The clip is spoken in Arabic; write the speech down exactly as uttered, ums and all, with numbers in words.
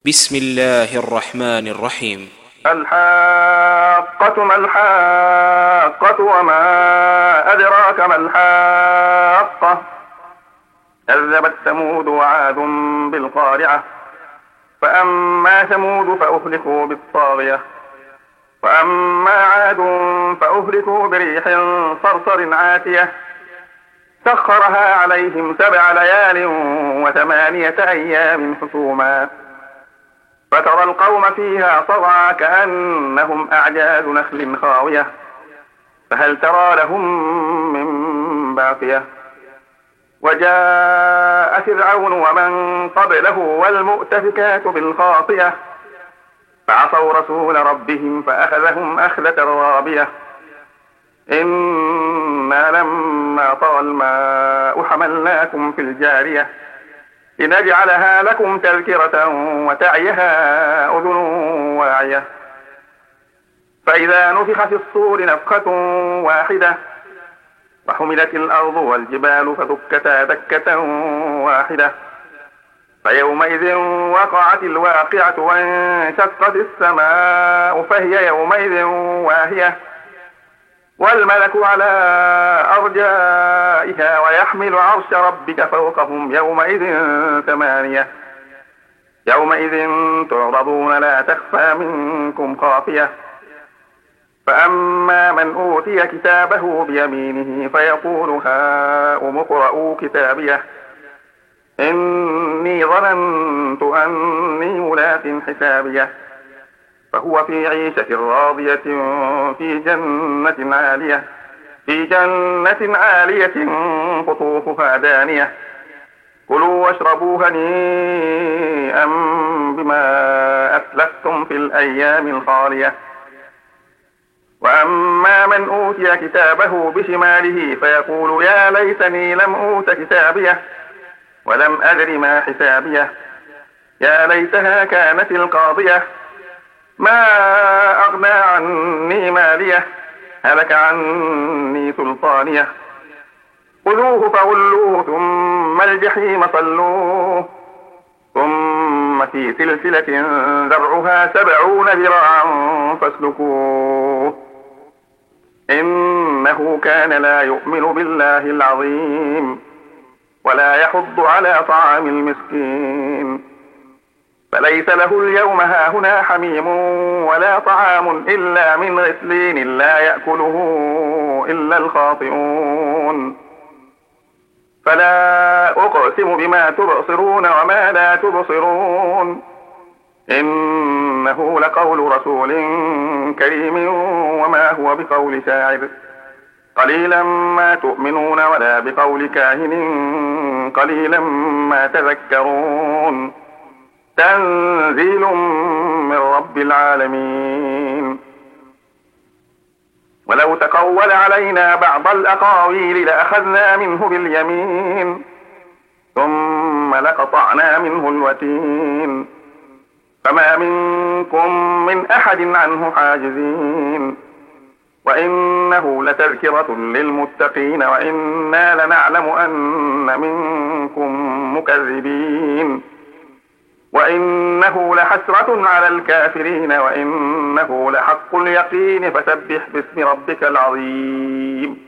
بسم الله الرحمن الرحيم. الحاقة ما الحاقة وما أدراك ما الحاقة. كذبت ثمود وعاد بالقارعة. فأما ثمود فأهلكوا بالطاغية وأما عاد فأهلكوا بريح صرصر عاتية سخرها عليهم سبع ليال وثمانية أيام حسوما فترى القوم فيها صرعى كأنهم أعجاز نخل خاوية فهل ترى لهم من باقية. وجاء فرعون ومن قبله والمؤتفكات بالخاطئة فعصوا رسول ربهم فأخذهم أخذة رابية. إنا لما طغى الماء حملناكم في الجارية لنجعلها لكم تذكرة وتعيها أذن واعية. فإذا نفخ في الصور نفخة واحدة وحملت الأرض والجبال فدكتا دكة واحدة فيومئذ وقعت الواقعة وانشقت السماء فهي يومئذ واهية والملك على أرجائها ويحمل عرش ربك فوقهم يومئذ ثمانية. يومئذ تعرضون لا تخفى منكم خافية. فأما من أوتي كتابه بيمينه فيقول هاؤم اقرءوا كتابيه إني ظننت أني ملاق حسابيه فهو في عيشة راضية في جنة عالية في جنة عالية قطوفها دانية كلوا واشربوا هنيئا بما أسلفتم في الأيام الخالية. وأما من أوتي كتابه بشماله فيقول يا ليتني لم أوت كتابيه ولم أدر ما حسابيه يا ليتها كانت القاضية ما أغنى عني ماليه هلك عني سلطانيه خذوه فغلوه ثم الجحيم صلوه ثم في سلسلة ذرعها سبعون ذراعا فاسلكوه إنه كان لا يؤمن بالله العظيم ولا يحض على طعام المسكين فليس له اليوم هاهنا حميم ولا طعام إلا من غسلين لا يأكله إلا الخاطئون. فلا أقسم بما تبصرون وما لا تبصرون إنه لقول رسول كريم وما هو بقول شاعر قليلا ما تؤمنون ولا بقول كاهن قليلا ما تذكرون تنزيل من رب العالمين. ولو تقول علينا بعض الأقاويل لأخذنا منه باليمين ثم لقطعنا منه الوتين فما منكم من أحد عنه حاجزين. وإنه لتذكرة للمتقين وإنا لنعلم أن منكم مكذبين وإنه لحسرة على الكافرين وإنه لحق اليقين فسبح باسم ربك العظيم.